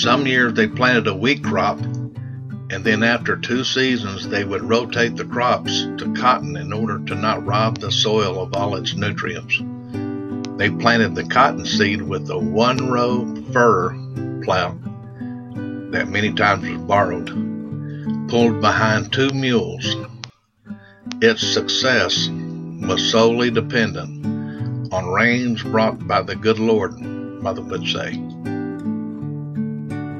Some years they planted a wheat crop, and then after 2 seasons they would rotate the crops to cotton in order to not rob the soil of all its nutrients. They planted the cotton seed with a 1-row furrow plow that many times was borrowed, pulled behind 2 mules. Its success was solely dependent on rains brought by the good Lord, Mother would say.